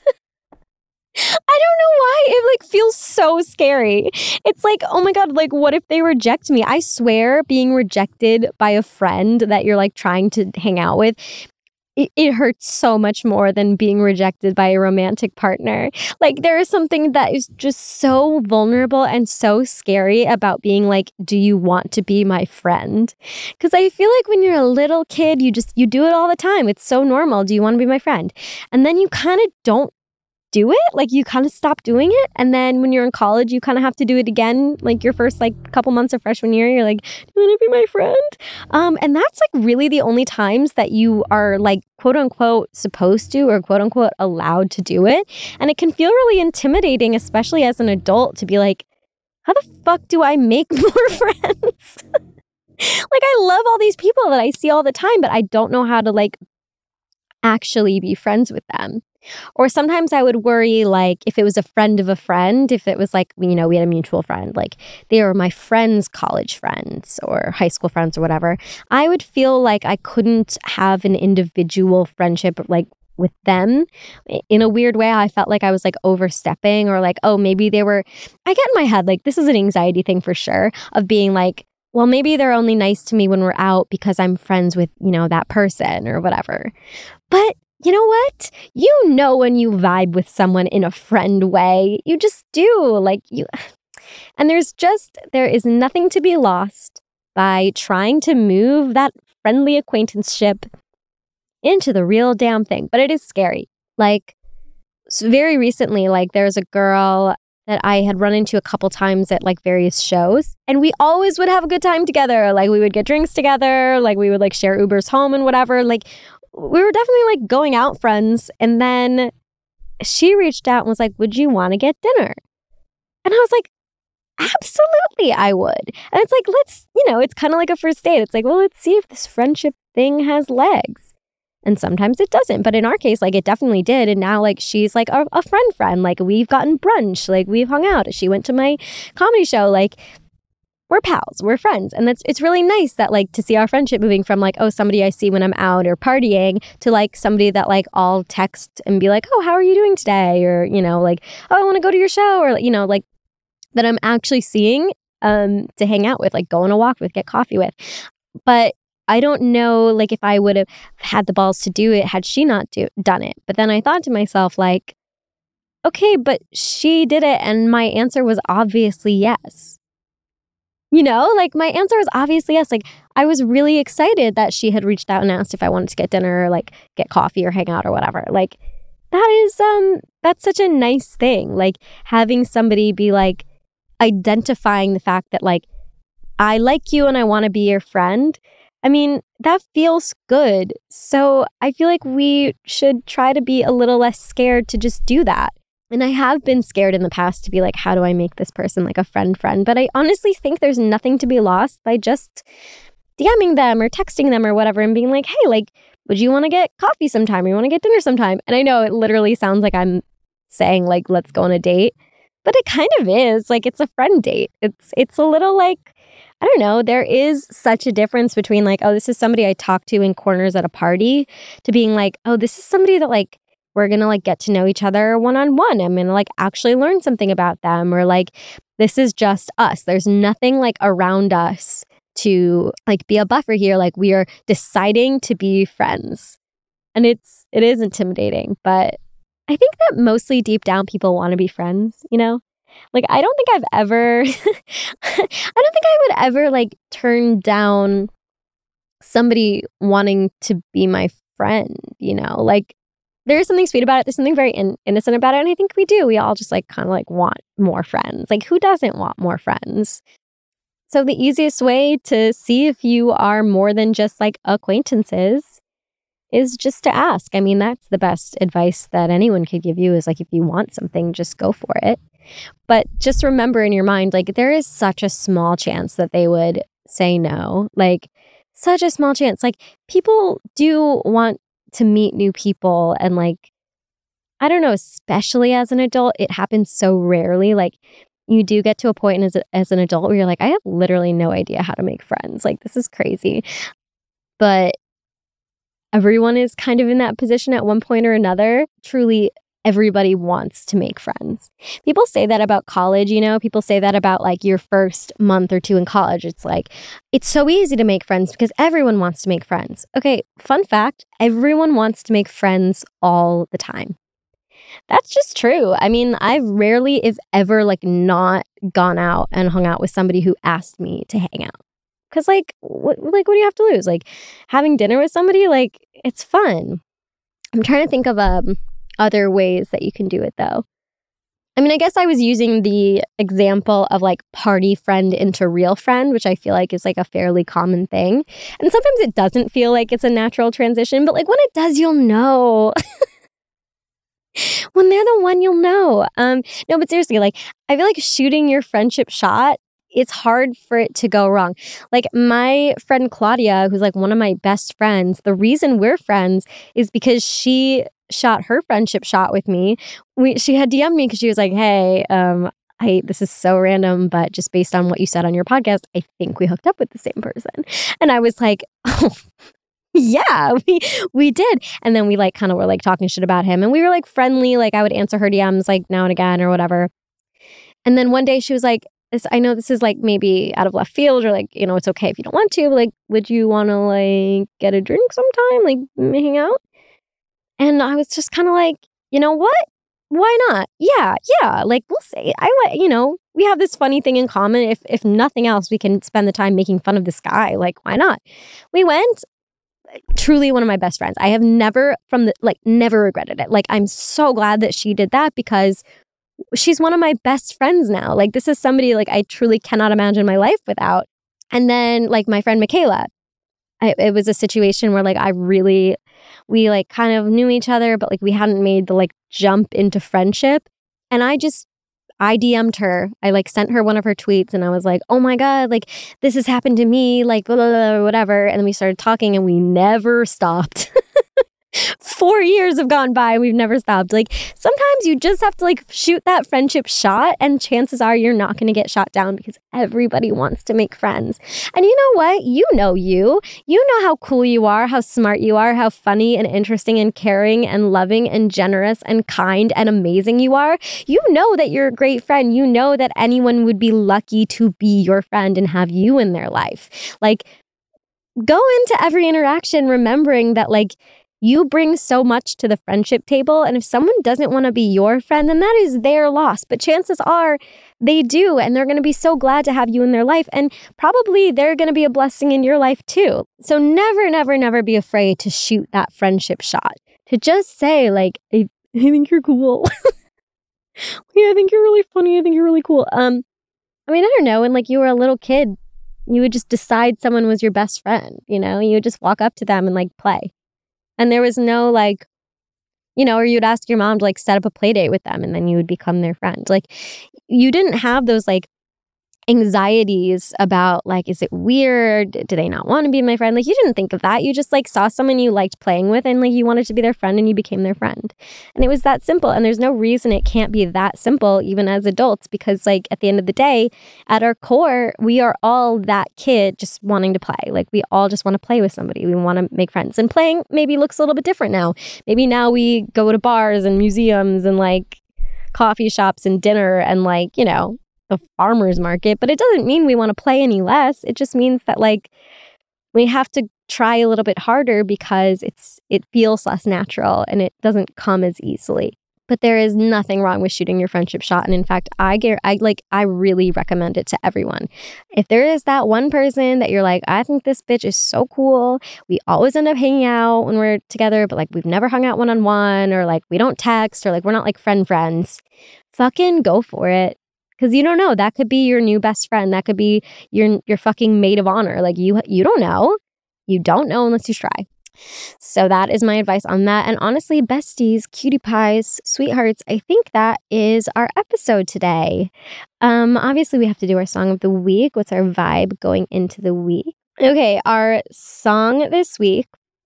I don't know why it like feels so scary. It's like, oh my God, like what if they reject me? I swear being rejected by a friend that you're like trying to hang out with, It, it hurts so much more than being rejected by a romantic partner. Like there is something that is just so vulnerable and so scary about being like, do you want to be my friend? Because I feel like when you're a little kid, you just, you do it all the time. It's so normal. Do you want to be my friend? And then you kind of don't do it. Like you kind of stop doing it. And then when you're in college, you kind of have to do it again. Like your first like couple months of freshman year, you're like, do you want to be my friend? Um, and that's like really the only times that you are like quote unquote supposed to or quote unquote allowed to do it. And it can feel really intimidating, especially as an adult, to be like, how the fuck do I make more friends? Like I love all these people that I see all the time, but I don't know how to like actually be friends with them. Or sometimes I would worry, like, if it was a friend of a friend, if it was like, you know, we had a mutual friend, like they were my friend's college friends or high school friends or whatever, I would feel like I couldn't have an individual friendship like with them. In a weird way, I felt like I was like overstepping or like, oh, maybe they were, I get in my head, like this is an anxiety thing for sure of being like, well, maybe they're only nice to me when we're out because I'm friends with, you know, that person or whatever. But you know what? You know when you vibe with someone in a friend way. You just do. Like you and there's just there is nothing to be lost by trying to move that friendly acquaintanceship into the real damn thing. But it is scary. Like very recently, like there's a girl that I had run into a couple times at like various shows, and we always would have a good time together. Like we would get drinks together, like we would like share Ubers home and whatever. Like we were definitely like going out friends. And then she reached out and was like, would you want to get dinner? And I was like, absolutely, I would. And it's like, let's, you know, it's kind of like a first date. It's like, well, let's see if this friendship thing has legs. And sometimes it doesn't. But in our case, like it definitely did. And now like she's like a, a friend friend. Like we've gotten brunch. Like we've hung out. She went to my comedy show. Like we're pals, we're friends. And that's it's really nice that like to see our friendship moving from like, oh, somebody I see when I'm out or partying to like somebody that like I'll text and be like, oh, how are you doing today? Or, you know, like, oh, I want to go to your show, or, you know, like that I'm actually seeing um, to hang out with, like go on a walk with, get coffee with. But I don't know, like, if I would have had the balls to do it had she not do, done it. But then I thought to myself, like, okay, but she did it and my answer was obviously yes. You know, like my answer was obviously yes. Like I was really excited that she had reached out and asked if I wanted to get dinner or like get coffee or hang out or whatever. Like that is, um, that's such a nice thing. Like having somebody be like identifying the fact that like, I like you and I want to be your friend. I mean, that feels good. So I feel like we should try to be a little less scared to just do that. And I have been scared in the past to be like, how do I make this person like a friend friend? But I honestly think there's nothing to be lost by just DMing them or texting them or whatever and being like, hey, like, would you want to get coffee sometime? Or you want to get dinner sometime? And I know it literally sounds like I'm saying like, let's go on a date, but it kind of is. Like, it's a friend date. It's, it's a little like, I don't know, there is such a difference between like, oh, this is somebody I talk to in corners at a party to being like, oh, this is somebody that like, we're going to like get to know each other one-on-one. I'm going to like actually learn something about them, or like, this is just us. There's nothing like around us to like be a buffer here. Like we are deciding to be friends, and it's, it is intimidating, but I think that mostly deep down people want to be friends, you know? Like, I don't think I've ever, I don't think I would ever like turn down somebody wanting to be my friend, you know? Like, there is something sweet about it. There's something very in- innocent about it. And I think we do. We all just like kind of like want more friends. Like, who doesn't want more friends? So the easiest way to see if you are more than just like acquaintances is just to ask. I mean, that's the best advice that anyone could give you, is like, if you want something, just go for it. But just remember in your mind, like, there is such a small chance that they would say no. Like, such a small chance. Like, people do want to meet new people, and like, I don't know, especially as an adult, it happens so rarely. Like, you do get to a point as, a, as an adult where you're like, I have literally no idea how to make friends. Like, this is crazy. But everyone is kind of in that position at one point or another. Truly, everybody wants to make friends. People say that about college, you know, people say that about like your first month or two in college. It's like, it's so easy to make friends because everyone wants to make friends. Okay, fun fact, everyone wants to make friends all the time. That's just true. I mean, I've rarely, if ever, like not gone out and hung out with somebody who asked me to hang out. Because like, what, like, what do you have to lose? Like, having dinner with somebody, like, it's fun. I'm trying to think of um other ways that you can do it, though. I mean, I guess I was using the example of like party friend into real friend, which I feel like is like a fairly common thing. And sometimes it doesn't feel like it's a natural transition, but like when it does, you'll know. When they're the one, you'll know. Um, no, but seriously, like, I feel like shooting your friendship shot, it's hard for it to go wrong. Like, my friend Claudia, who's like one of my best friends, the reason we're friends is because she shot her friendship shot with me. We she had D M'd me because she was like, hey, um, I this is so random, but just based on what you said on your podcast, I think we hooked up with the same person. And I was like, oh, yeah, we we did. And then we like kind of were like talking shit about him, and we were like friendly. Like, I would answer her D Ms like now and again or whatever. And then one day she was like, this, I know this is like maybe out of left field, or like, you know, it's okay if you don't want to, but like, would you want to like get a drink sometime, like hang out? And I was just kind of like, you know what? Why not? Yeah, yeah. Like, we'll say, I like, you know, we have this funny thing in common. If if nothing else, we can spend the time making fun of this guy. Like, why not? We went. Truly one of my best friends. I have never from the like never regretted it. Like, I'm so glad that she did that because she's one of my best friends now. Like, this is somebody like I truly cannot imagine my life without. And then like my friend Michaela, I, it was a situation where like I really, we like kind of knew each other, but like we hadn't made the like jump into friendship. And I just, I D M'd her. I like sent her one of her tweets and I was like, oh my God, like this has happened to me, like blah, blah, blah, whatever. And then we started talking and we never stopped. Four years have gone by. We've never stopped. Like, sometimes you just have to like shoot that friendship shot, and chances are you're not going to get shot down because everybody wants to make friends. And you know what? You know you. You know how cool you are, how smart you are, how funny and interesting and caring and loving and generous and kind and amazing you are. You know that you're a great friend. You know that anyone would be lucky to be your friend and have you in their life. Like, go into every interaction remembering that, like, you bring so much to the friendship table, and if someone doesn't want to be your friend, then that is their loss. But chances are they do, and they're going to be so glad to have you in their life, and probably they're going to be a blessing in your life too. So never, never, never be afraid to shoot that friendship shot. To just say, like, I, I think you're cool. Yeah, I think you're really funny. I think you're really cool. Um, I mean, I don't know. When like you were a little kid, you would just decide someone was your best friend. You know, you would just walk up to them and like play. And there was no like, you know, or you'd ask your mom to like set up a play date with them and then you would become their friend. Like, you didn't have those like anxieties about like, is it weird? Do they not want to be my friend? Like, you didn't think of that. You just like saw someone you liked playing with and like you wanted to be their friend and you became their friend. And it was that simple. And there's no reason it can't be that simple even as adults, because like at the end of the day, at our core, we are all that kid just wanting to play. Like, we all just want to play with somebody. We want to make friends. And playing maybe looks a little bit different now. Maybe now we go to bars and museums and like coffee shops and dinner and like, you know, the farmer's market, but it doesn't mean we want to play any less. It just means that like we have to try a little bit harder because it's it feels less natural and it doesn't come as easily. But there is nothing wrong with shooting your friendship shot, and in fact, I get I like I really recommend it to everyone. If there is that one person that you're like, I think this bitch is so cool. We always end up hanging out when we're together, but like we've never hung out one on one, or like we don't text, or like we're not like friend friends. Fucking go for it. Because you don't know, that could be your new best friend. That could be your your fucking maid of honor. Like, you you don't know. You don't know unless you try. So that is my advice on that. And honestly, besties, cutie pies, sweethearts, I think that is our episode today. Um, obviously, we have to do our song of the week. What's our vibe going into the week? Okay, our song this week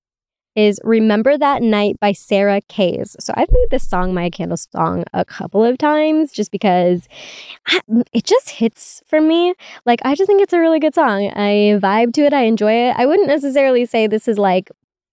is Remember That Night by Sarah Kays. So I've made this song my candle song a couple of times just because it just hits for me. Like, I just think it's a really good song. I vibe to it. I enjoy it. I wouldn't necessarily say this is like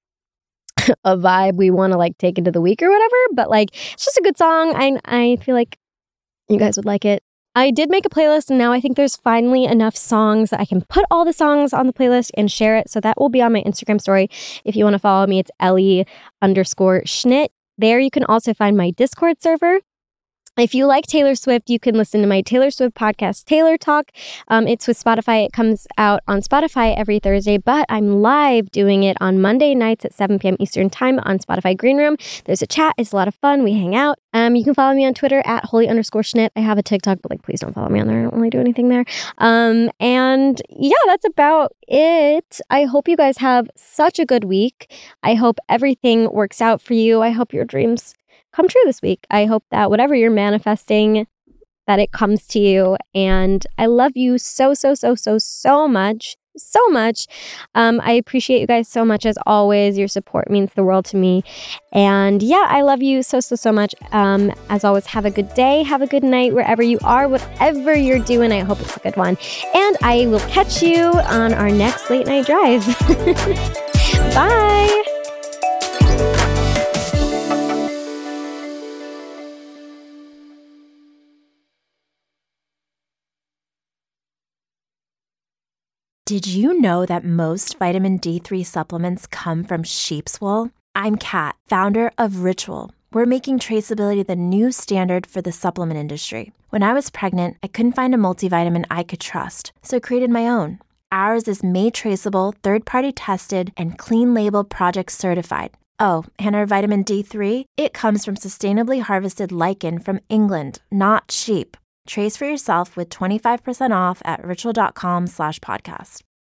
a vibe we want to like take into the week or whatever, but like, it's just a good song. I, I feel like you guys would like it. I did make a playlist, and now I think there's finally enough songs that I can put all the songs on the playlist and share it. So that will be on my Instagram story. If you want to follow me, it's Ellie underscore Schnitt. There you can also find my Discord server. If you like Taylor Swift, you can listen to my Taylor Swift podcast, Taylor Talk. Um, it's with Spotify. It comes out on Spotify every Thursday, but I'm live doing it on Monday nights at seven p.m. Eastern Time on Spotify Green Room. There's a chat. It's a lot of fun. We hang out. Um, you can follow me on Twitter at holy underscore Schnitt. I have a TikTok, but like, please don't follow me on there. I don't really do anything there. Um, and yeah, that's about it. I hope you guys have such a good week. I hope everything works out for you. I hope your dreams come true this week. I hope that whatever you're manifesting, that it comes to you. And I love you so, so, so, so, so much. So much. Um, I appreciate you guys so much as always. Your support means the world to me. And yeah, I love you so, so, so much. Um, as always, have a good day. Have a good night wherever you are, whatever you're doing. I hope it's a good one. And I will catch you on our next late night drive. Bye. Did you know that most vitamin D three supplements come from sheep's wool? I'm Kat, founder of Ritual. We're making traceability the new standard for the supplement industry. When I was pregnant, I couldn't find a multivitamin I could trust, so I created my own. Ours is made traceable, third-party tested, and clean label project certified. Oh, and our vitamin D three? It comes from sustainably harvested lichen from England, not sheep. Trace for yourself with twenty-five percent off at ritual.com slash podcast.